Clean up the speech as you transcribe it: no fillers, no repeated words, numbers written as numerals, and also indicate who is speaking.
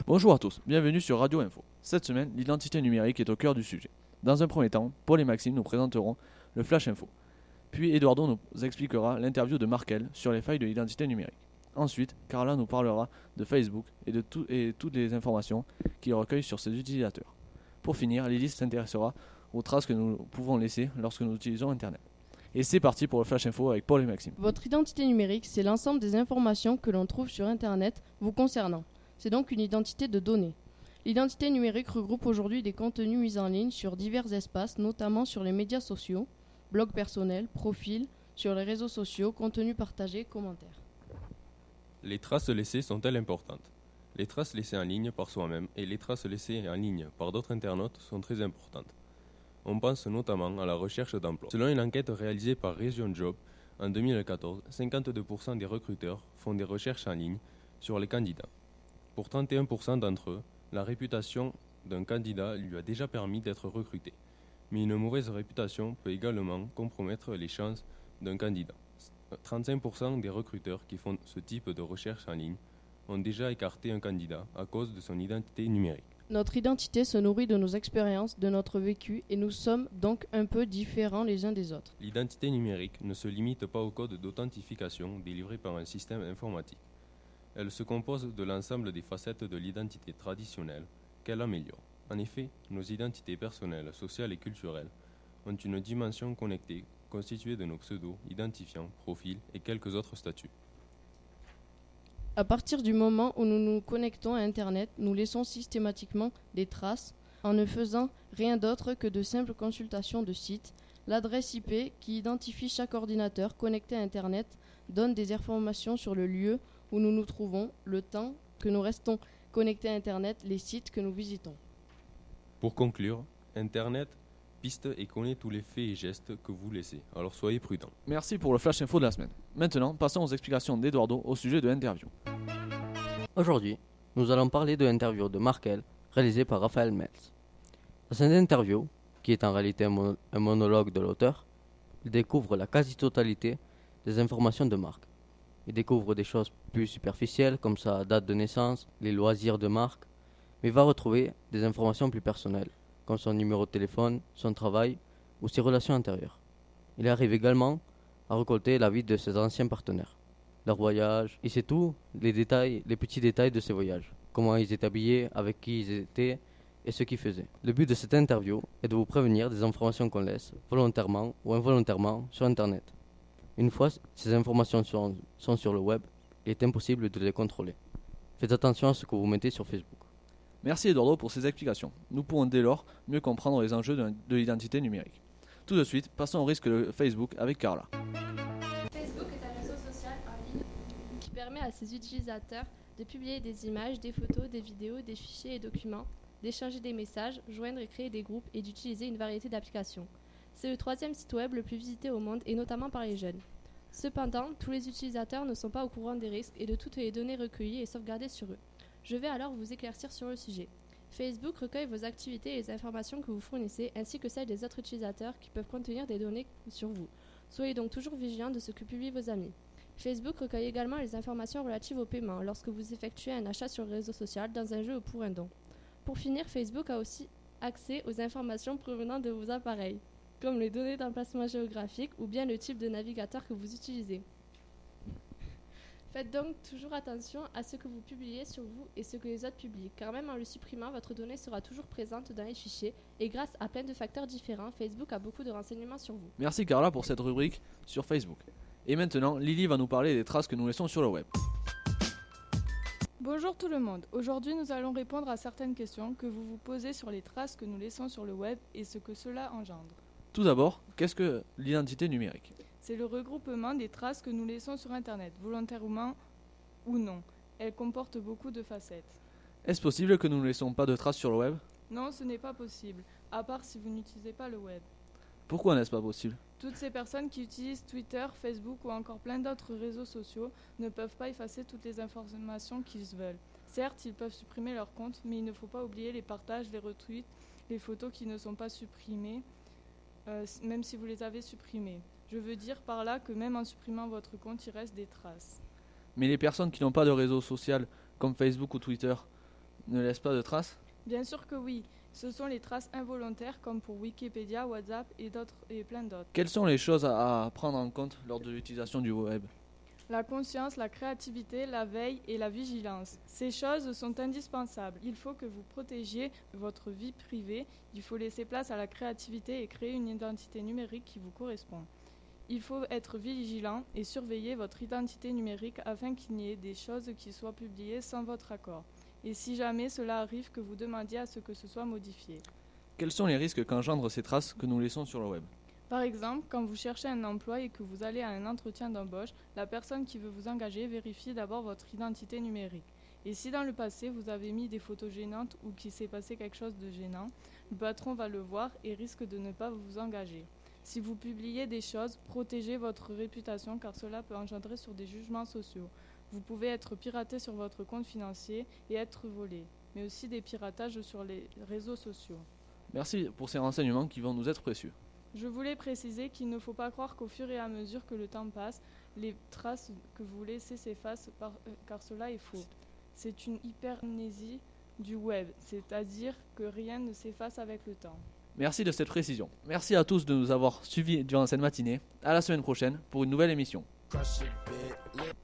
Speaker 1: Bonjour à tous, bienvenue sur Radio Info. Cette semaine, l'identité numérique est au cœur du sujet. Dans un premier temps, Paul et Maxime nous présenteront le Flash Info. Puis Eduardo nous expliquera l'interview de Markel sur les failles de l'identité numérique. Ensuite, Carla nous parlera de Facebook et de toutes les informations qu'il recueille sur ses utilisateurs. Pour finir, Lily s'intéressera aux traces que nous pouvons laisser lorsque nous utilisons Internet. Et c'est parti pour le Flash Info avec Paul et Maxime.
Speaker 2: Votre identité numérique, c'est l'ensemble des informations que l'on trouve sur Internet vous concernant. C'est donc une identité de données. L'identité numérique regroupe aujourd'hui des contenus mis en ligne sur divers espaces, notamment sur les médias sociaux, blogs personnels, profils, sur les réseaux sociaux, contenus partagés, commentaires.
Speaker 3: Les traces laissées sont-elles importantes ? Les traces laissées en ligne par soi-même et les traces laissées en ligne par d'autres internautes sont très importantes. On pense notamment à la recherche d'emploi. Selon une enquête réalisée par Region Job en 2014, 52% des recruteurs font des recherches en ligne sur les candidats. Pour 31% d'entre eux, la réputation d'un candidat lui a déjà permis d'être recruté. Mais une mauvaise réputation peut également compromettre les chances d'un candidat. 35% des recruteurs qui font ce type de recherche en ligne ont déjà écarté un candidat à cause de son identité numérique.
Speaker 2: Notre identité se nourrit de nos expériences, de notre vécu, et nous sommes donc un peu différents les uns des autres.
Speaker 3: L'identité numérique ne se limite pas au code d'authentification délivré par un système informatique. Elle se compose de l'ensemble des facettes de l'identité traditionnelle qu'elle améliore. En effet, nos identités personnelles, sociales et culturelles ont une dimension connectée constituée de nos pseudos, identifiants, profils et quelques autres statuts.
Speaker 2: À partir du moment où nous nous connectons à Internet, nous laissons systématiquement des traces en ne faisant rien d'autre que de simples consultations de sites. L'adresse IP qui identifie chaque ordinateur connecté à Internet donne des informations sur le lieu où nous nous trouvons, le temps que nous restons connectés à Internet, les sites que nous visitons.
Speaker 3: Pour conclure, Internet piste et connaît tous les faits et gestes que vous laissez, alors soyez prudents.
Speaker 1: Merci pour le Flash Info de la semaine. Maintenant, passons aux explications d'Eduardo au sujet de l'interview.
Speaker 4: Aujourd'hui, nous allons parler de l'interview de Markel réalisée par Raphaël Meltz. Dans cette interview, qui est en réalité un monologue de l'auteur, il découvre la quasi-totalité des informations de Marc. Il découvre des choses plus superficielles comme sa date de naissance, les loisirs de Marc, mais va retrouver des informations plus personnelles comme son numéro de téléphone, son travail ou ses relations antérieures. Il arrive également à récolter la vie de ses anciens partenaires, leurs voyages, et c'est tout, les petits détails de ces voyages, comment ils étaient habillés, avec qui ils étaient et ce qu'ils faisaient. Le but de cette interview est de vous prévenir des informations qu'on laisse, volontairement ou involontairement, sur Internet. Une fois ces informations sont sur le web, il est impossible de les contrôler. Faites attention à ce que vous mettez sur Facebook.
Speaker 1: Merci Eduardo pour ces explications. Nous pourrons dès lors mieux comprendre les enjeux de l'identité numérique. Tout de suite, passons au risque de Facebook avec Carla.
Speaker 5: Facebook est un réseau social en ligne qui permet à ses utilisateurs de publier des images, des photos, des vidéos, des fichiers et documents, d'échanger des messages, joindre et créer des groupes et d'utiliser une variété d'applications. C'est le 3e site web le plus visité au monde et notamment par les jeunes. Cependant, tous les utilisateurs ne sont pas au courant des risques et de toutes les données recueillies et sauvegardées sur eux. Je vais alors vous éclaircir sur le sujet. Facebook recueille vos activités et les informations que vous fournissez, ainsi que celles des autres utilisateurs qui peuvent contenir des données sur vous. Soyez donc toujours vigilants de ce que publient vos amis. Facebook recueille également les informations relatives au paiement lorsque vous effectuez un achat sur le réseau social, dans un jeu ou pour un don. Pour finir, Facebook a aussi accès aux informations provenant de vos appareils, comme les données d'emplacement géographique ou bien le type de navigateur que vous utilisez. Faites donc toujours attention à ce que vous publiez sur vous et ce que les autres publient, car même en le supprimant, votre donnée sera toujours présente dans les fichiers et grâce à plein de facteurs différents, Facebook a beaucoup de renseignements sur vous.
Speaker 1: Merci Carla pour cette rubrique sur Facebook. Et maintenant, Lily va nous parler des traces que nous laissons sur le web.
Speaker 6: Bonjour tout le monde. Aujourd'hui, nous allons répondre à certaines questions que vous vous posez sur les traces que nous laissons sur le web et ce que cela engendre.
Speaker 1: Tout d'abord, qu'est-ce que l'identité numérique ?
Speaker 6: C'est le regroupement des traces que nous laissons sur Internet, volontairement ou non. Elle comporte beaucoup de facettes.
Speaker 1: Est-ce possible que nous ne laissons pas de traces sur le web ?
Speaker 6: Non, ce n'est pas possible, à part si vous n'utilisez pas le web.
Speaker 1: Pourquoi n'est-ce pas possible ?
Speaker 6: Toutes ces personnes qui utilisent Twitter, Facebook ou encore plein d'autres réseaux sociaux ne peuvent pas effacer toutes les informations qu'ils veulent. Certes, ils peuvent supprimer leur compte, mais il ne faut pas oublier les partages, les retweets, les photos qui ne sont pas supprimées, même si vous les avez supprimées. Je veux dire par là que même en supprimant votre compte, il reste des traces.
Speaker 1: Mais les personnes qui n'ont pas de réseau social, comme Facebook ou Twitter, ne laissent pas de traces?
Speaker 6: Bien sûr que oui. Ce sont les traces involontaires comme pour Wikipédia, WhatsApp et plein d'autres.
Speaker 1: Quelles sont les choses à prendre en compte lors de l'utilisation du web?
Speaker 6: La conscience, la créativité, la veille et la vigilance. Ces choses sont indispensables. Il faut que vous protégiez votre vie privée. Il faut laisser place à la créativité et créer une identité numérique qui vous correspond. Il faut être vigilant et surveiller votre identité numérique afin qu'il n'y ait des choses qui soient publiées sans votre accord. Et si jamais cela arrive, que vous demandiez à ce que ce soit modifié.
Speaker 1: Quels sont les risques qu'engendrent ces traces que nous laissons sur le web?
Speaker 6: Par exemple, quand vous cherchez un emploi et que vous allez à un entretien d'embauche, la personne qui veut vous engager vérifie d'abord votre identité numérique. Et si dans le passé vous avez mis des photos gênantes ou qu'il s'est passé quelque chose de gênant, le patron va le voir et risque de ne pas vous engager. Si vous publiez des choses, protégez votre réputation car cela peut engendrer sur des jugements sociaux. Vous pouvez être piraté sur votre compte financier et être volé, mais aussi des piratages sur les réseaux sociaux.
Speaker 1: Merci pour ces renseignements qui vont nous être précieux.
Speaker 6: Je voulais préciser qu'il ne faut pas croire qu'au fur et à mesure que le temps passe, les traces que vous laissez s'effacent car cela est faux. C'est une hypermnésie du web, c'est-à-dire que rien ne s'efface avec le temps.
Speaker 1: Merci de cette précision. Merci à tous de nous avoir suivis durant cette matinée. À la semaine prochaine pour une nouvelle émission.